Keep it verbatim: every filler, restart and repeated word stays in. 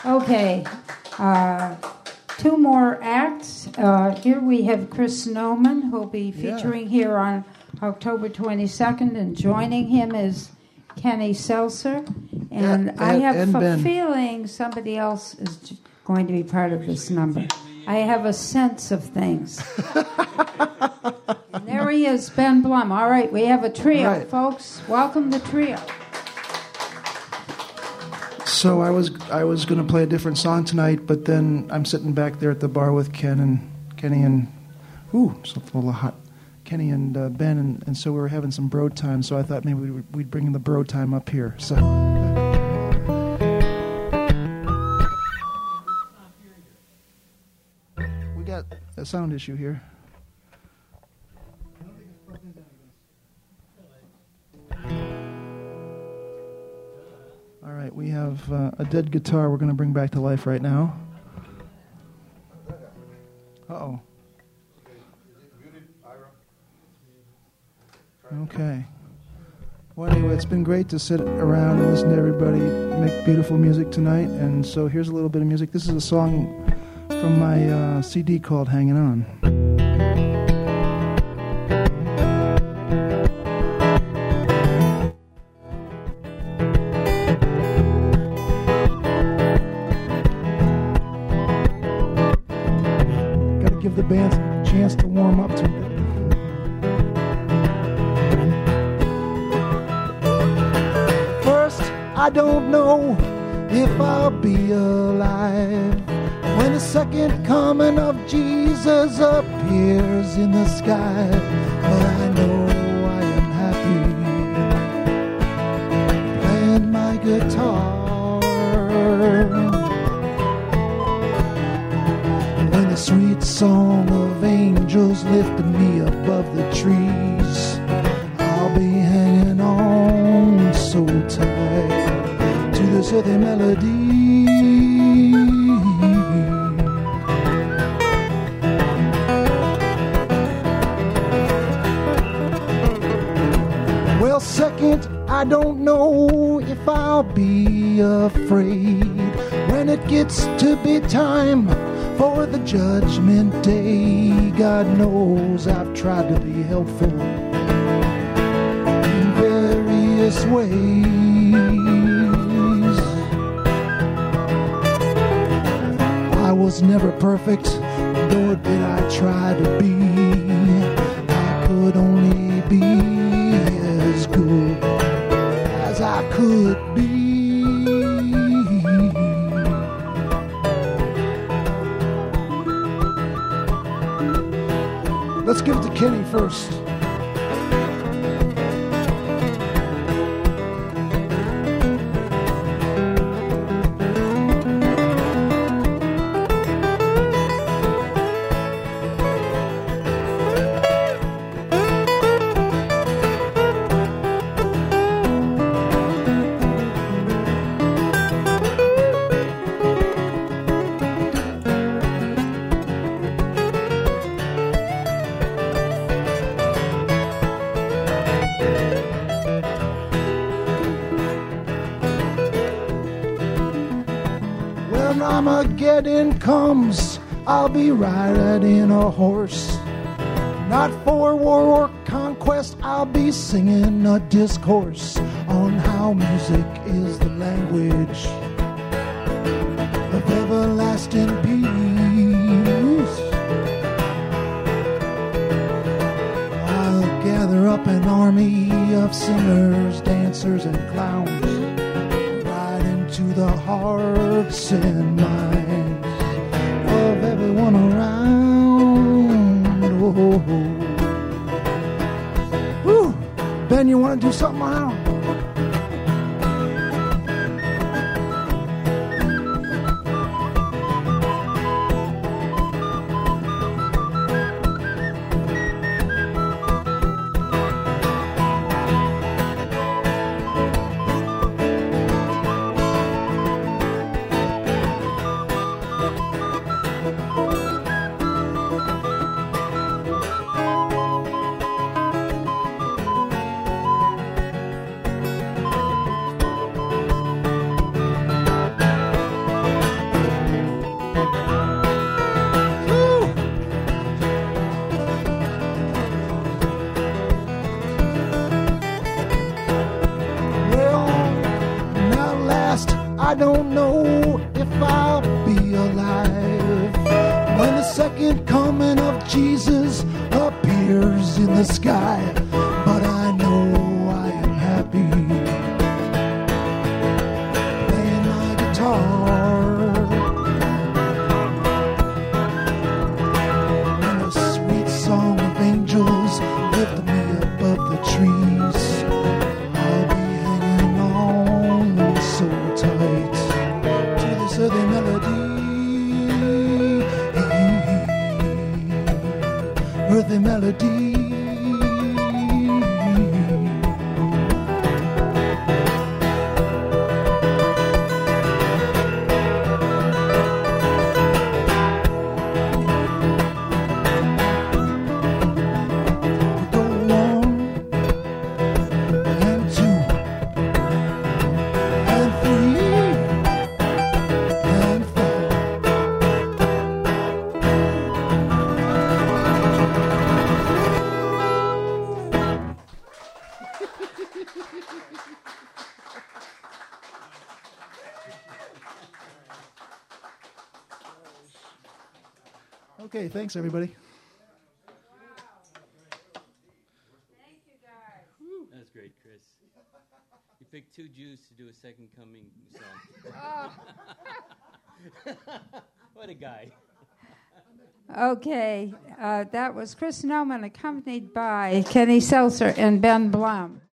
Okay, uh, two more acts. Uh, here we have Chris Noman, who'll be featuring yeah. here on October twenty-second, and joining him is Kenny Seltzer. And, and I have and a Ben. feeling somebody else is going to be part of this number. I have a sense of things. And there he is, Ben Blum. All right, we have a trio, right. folks. Welcome the trio. So I was I was going to play a different song tonight, but then I'm sitting back there at the bar with Ken and Kenny and ooh, something a little hot. Kenny and uh, Ben, and, and so we were having some bro time. So I thought maybe we'd, we'd bring the bro time up here. So we got a sound issue here. All right, we have uh, a dead guitar we're going to bring back to life right now. Uh-oh. Okay. Well, anyway, it's been great to sit around and listen to everybody make beautiful music tonight. And so here's a little bit of music. This is a song from my uh, C D called Hanging On. Give the band a chance to warm up to it. First, I don't know if I'll be alive when the second coming of Jesus appears in the sky. But I know I am happy playing my guitar. The sweet song of angels lifted me above the trees. I'll be hanging on so tight to this earthly melody. Well, second, I don't know if I'll be afraid when it gets to be time for the judgment day. God knows I've tried to be helpful in various ways. I was never perfect, nor did I try to be. I could only be as good as I could be. Let's give it to Kenny first. Armageddon comes, I'll be riding a horse. Not for war or conquest, I'll be singing a discourse on how music is the language of everlasting peace. I'll gather up an army of singers, dancers, and clowns to the hearts and minds of everyone around. Oh, oh. Woo. Ben, you want to do something now? I don't know if I'll be alive when the second coming of Jesus appears in the sky. But I know I am happy playing my guitar, and the sweet song of angels lift me above the trees. I'll be hanging on so tight to this earthly melody, earthly melody. Okay, thanks everybody. Thank you, guys. That was great, Chris. You picked two Jews to do a Second Coming song. What a guy. Okay, uh, that was Chris Noman, accompanied by Kenny Seltzer and Ben Blum.